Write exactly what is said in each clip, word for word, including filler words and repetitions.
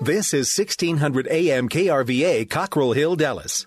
This is sixteen hundred A M K R V A, Cockrell Hill, Dallas.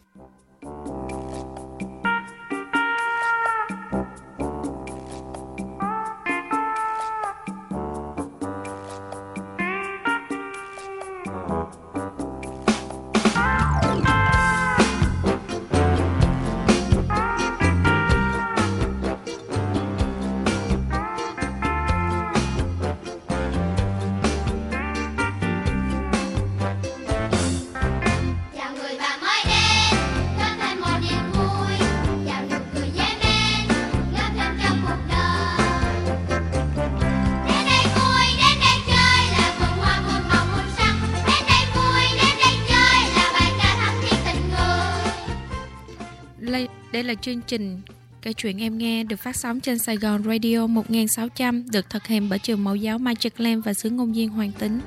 Đây là chương trình Kể Chuyện Em Nghe được phát sóng trên Sài Gòn Radio một nghìn sáu trăm, được thực hiện bởi trường mẫu giáo Mai Trực Lam và xứ ngôn viên Hoàng Tính.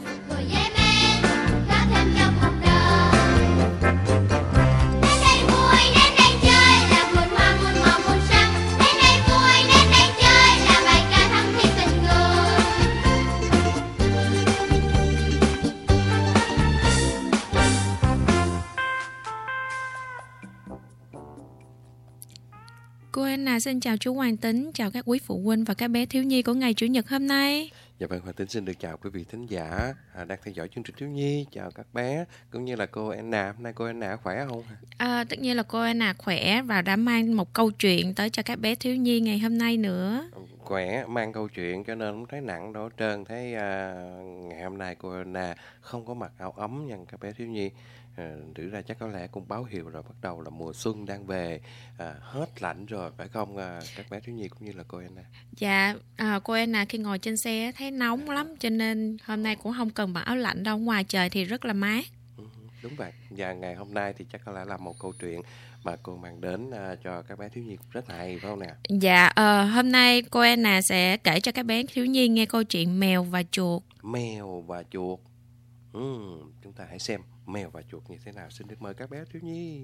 Cô Anna xin chào chú Hoàng Tính, chào các quý phụ huynh và các bé thiếu nhi của ngày Chủ nhật hôm nay. Dạ vâng, Hoàng Tính xin được chào quý vị thính giả à, đang theo dõi chương trình thiếu nhi, chào các bé cũng như là cô Anna. Hôm nay cô Anna khỏe không? À, tất nhiên là cô Anna khỏe và đã mang một câu chuyện tới cho các bé thiếu nhi ngày hôm nay nữa. Khỏe, mang câu chuyện cho nên không thấy nặng đâu trơn. Thấy à, ngày hôm nay cô Anna không có mặc áo ấm nha các bé thiếu nhi. À, thử ra chắc có lẽ cũng báo hiệu rồi, bắt đầu là mùa xuân đang về, à, hết lạnh rồi phải không à, các bé thiếu nhi cũng như là cô Anna? Dạ, à, cô Anna khi ngồi trên xe thấy nóng lắm cho nên hôm nay cũng không cần mặc áo lạnh đâu, ngoài trời thì rất là mát. Ừ, đúng vậy, và ngày hôm nay thì chắc có lẽ là một câu chuyện mà cô mang đến uh, cho các bé thiếu nhi cũng rất hay phải không nè? Dạ, uh, hôm nay cô Anna sẽ kể cho các bé thiếu nhi nghe câu chuyện Mèo và Chuột. Mèo và chuột. Ừ, chúng ta hãy xem mèo và chuột như thế nào. Xin được mời các bé thiếu nhi.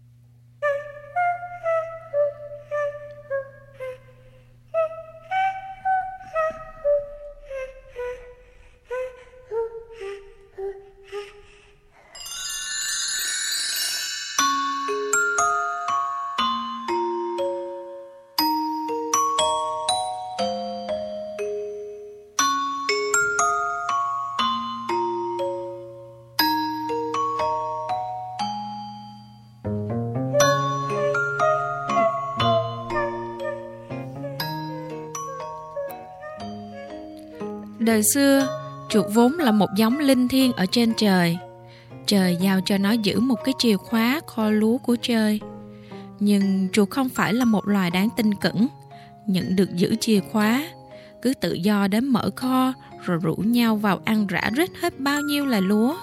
Đời xưa, chuột vốn là một giống linh thiêng ở trên trời. Trời giao cho nó giữ một cái chìa khóa kho lúa của trời. Nhưng chuột không phải là một loài đáng tin cẩn. Nhận được giữ chìa khóa, cứ tự do đến mở kho rồi rủ nhau vào ăn rã rít hết bao nhiêu là lúa.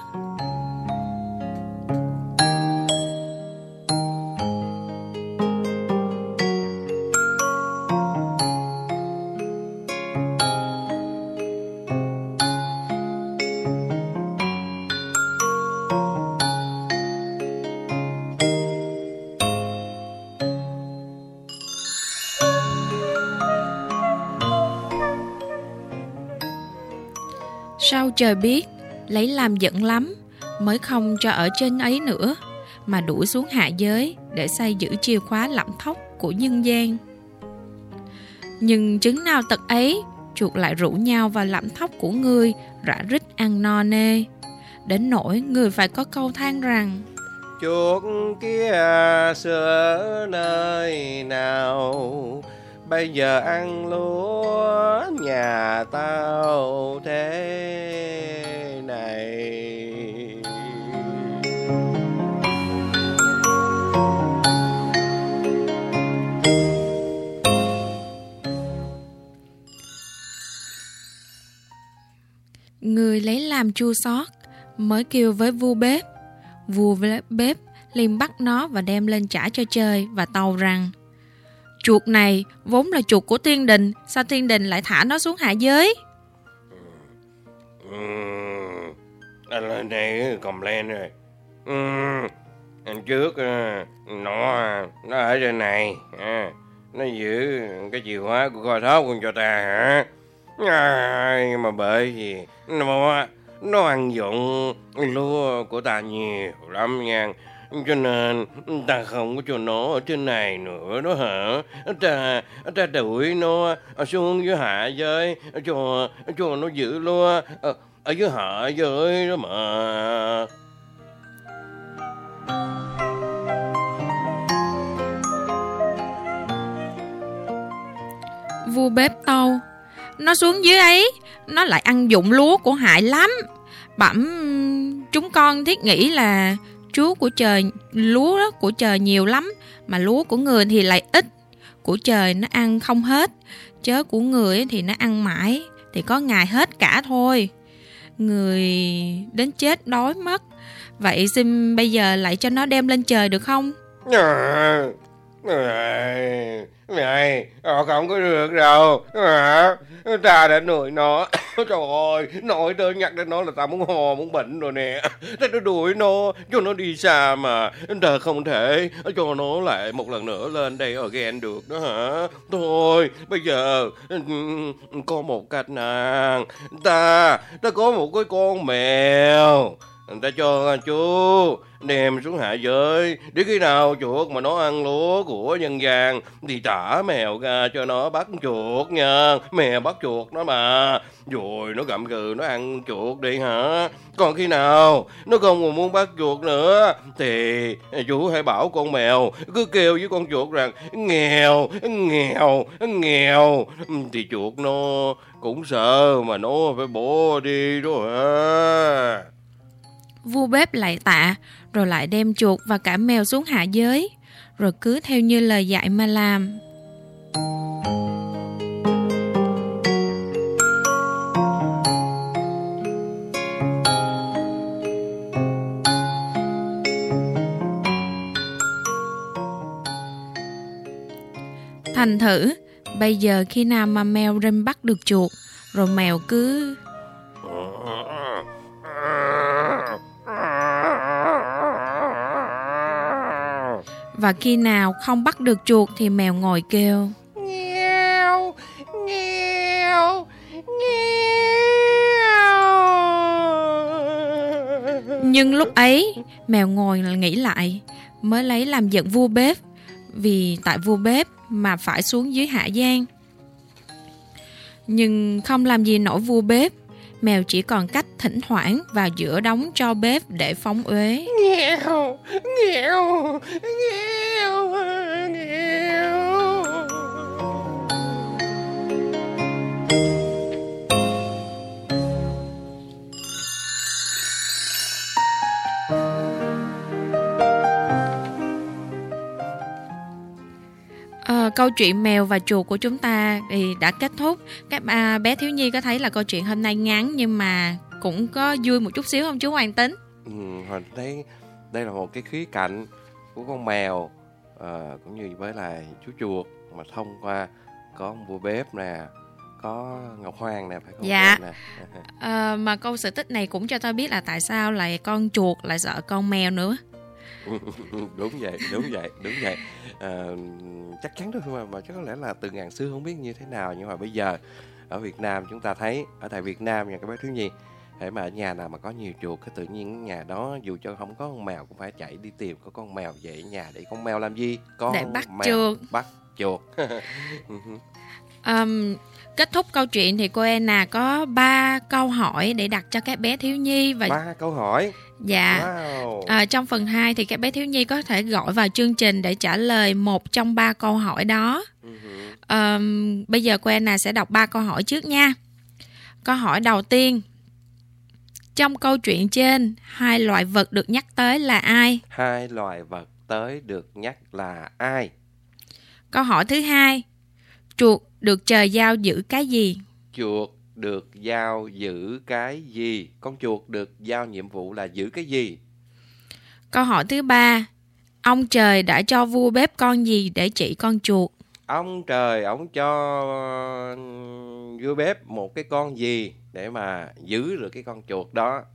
Sau trời biết, lấy làm giận lắm, mới không cho ở trên ấy nữa, mà đuổi xuống hạ giới để xây giữ chìa khóa lẫm thóc của nhân gian. Nhưng chứng nào tật ấy, chuột lại rủ nhau vào lẫm thóc của người, rã rít ăn no nê. Đến nỗi người phải có câu than rằng: Chuột kia xưa nơi nào, bây giờ ăn lúa nhà tao thế này. Người lấy làm chua xót, mới kêu với vua bếp. Vua bếp liền bắt nó và đem lên trả cho trời và tàu rằng: Chuột này vốn là chuột của thiên đình, sao thiên đình lại thả nó xuống hạ giới? Ừ, anh lên đây cầm lên rồi. Ừ, anh trước nó nó ở trên này, nó giữ cái chìa khóa của kho thóc con cho ta hả? À, nhưng mà bởi vì nó nó ăn dụng lúa của ta nhiều lắm nha. Cho nên ta không có cho nó ở trên này nữa đó hả? Ta ta đuổi nó xuống dưới hạ giới cho cho nó giữ lúa ở, ở dưới hạ giới đó mà. Vua bếp tâu: nó xuống dưới ấy, nó lại ăn dụng lúa của hại lắm. Bẩm chúng con thiết nghĩ là chúa của trời, lúa đó của trời nhiều lắm, mà lúa của người thì lại ít. Của trời nó ăn không hết, chớ của người thì nó ăn mãi, thì có ngày hết cả thôi. Người đến chết đói mất. Vậy xin bây giờ lại cho nó đem lên trời được không? À, này, này, không có được đâu. À, ta đã nuôi nó. Trời ơi, nói tới nhắc đến nó là ta muốn hò, muốn bệnh rồi nè. Ta đã đuổi nó, cho nó đi xa mà. Ta không thể cho nó lại một lần nữa lên đây again được đó hả? Thôi, bây giờ có một cách nào. Ta, ta có một cái con mèo. Ta cho chú đem xuống hạ giới, để khi nào chuột mà nó ăn lúa của nhân gian thì thả mèo ra cho nó bắt chuột nha. Mèo bắt chuột nó mà, rồi nó gặm gừ nó ăn chuột đi hả? Còn khi nào nó không còn muốn bắt chuột nữa thì chú hãy bảo con mèo cứ kêu với con chuột rằng nghèo, nghèo, nghèo, thì chuột nó cũng sợ mà nó phải bỏ đi đó hả? Vua bếp lại tạ, rồi lại đem chuột và cả mèo xuống hạ giới, rồi cứ theo như lời dạy mà làm. Thành thử, bây giờ khi nào mà mèo rình bắt được chuột, rồi mèo cứ... Và khi nào không bắt được chuột thì mèo ngồi kêu nghèo, nghèo, nghèo. Nhưng lúc ấy mèo ngồi nghĩ lại, mới lấy làm giận vua bếp, vì tại vua bếp mà phải xuống dưới hạ gian. Nhưng không làm gì nổi vua bếp, mèo chỉ còn cách thỉnh thoảng vào giữa đống tro bếp để phóng uế. Nghèo, nghèo, nghèo, nghèo. À, câu chuyện mèo và chuột của chúng ta thì đã kết thúc. Các à, bé thiếu nhi có thấy là câu chuyện hôm nay ngắn nhưng mà cũng có vui một chút xíu không chú Hoàng Tính? Ừ, Hoàng thấy đây là một cái khía cạnh của con mèo à, cũng như với là chú chuột, mà thông qua có ông vua bếp nè, có Ngọc Hoàng nè, phải không? Dạ. Nè. À, mà câu sự tích này cũng cho ta biết là tại sao lại con chuột lại sợ con mèo nữa. Đúng vậy, đúng vậy, đúng vậy. À, chắc chắn đó mà, mà chắc có lẽ là từ ngàn xưa không biết như thế nào, nhưng mà bây giờ ở Việt Nam chúng ta thấy, ở tại Việt Nam nha các bé thiếu nhi, để mà ở nhà nào mà có nhiều chuột, cái tự nhiên nhà đó dù cho không có con mèo cũng phải chạy đi tìm có con mèo về ở nhà. Để con mèo làm gì? Con để bắt mèo chuột. Bắt chuột. um, Kết thúc câu chuyện thì cô Anna có ba câu hỏi để đặt cho các bé thiếu nhi. Và ba câu hỏi. Dạ. Wow. À, trong phần hai thì các bé thiếu nhi có thể gọi vào chương trình để trả lời một trong ba câu hỏi đó. Uh-huh. À, bây giờ cô Anna sẽ đọc ba câu hỏi trước nha. Câu hỏi đầu tiên: trong câu chuyện trên, hai loài vật được nhắc tới là ai? Hai loài vật tới được nhắc là ai? Câu hỏi thứ hai: chuột được trời giao giữ cái gì? Chuột được giao giữ cái gì? Con chuột được giao nhiệm vụ là giữ cái gì? Câu hỏi thứ ba: ông trời đã cho vua bếp con gì để trị con chuột? Ông trời, ông cho vua bếp một cái con gì để mà giữ được cái con chuột đó?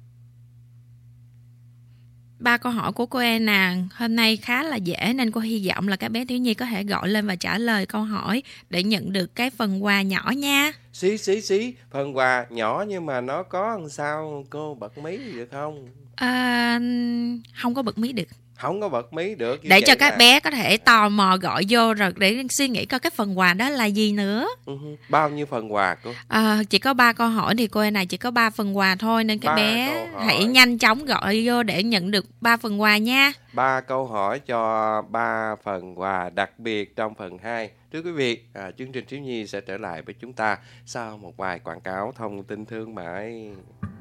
Ba câu hỏi của cô Anna hôm nay khá là dễ, nên cô hy vọng là các bé thiếu nhi có thể gọi lên và trả lời câu hỏi để nhận được cái phần quà nhỏ nha. Xí xí xí, phần quà nhỏ nhưng mà nó có làm sao cô bật mí được không? À, không có bật mí được. Không có bật mí được. Để cho là... các bé có thể tò mò gọi vô rồi để suy nghĩ coi cái phần quà đó là gì nữa. Uh-huh. Bao nhiêu phần quà cô? À, chỉ có ba câu hỏi thì cô này chỉ có ba phần quà thôi, nên các bé hãy nhanh chóng gọi vô để nhận được ba phần quà nha. Ba câu hỏi cho ba phần quà đặc biệt trong phần hai. Thưa quý vị, à, chương trình Thiếu Nhi sẽ trở lại với chúng ta sau một vài quảng cáo thông tin thương mại.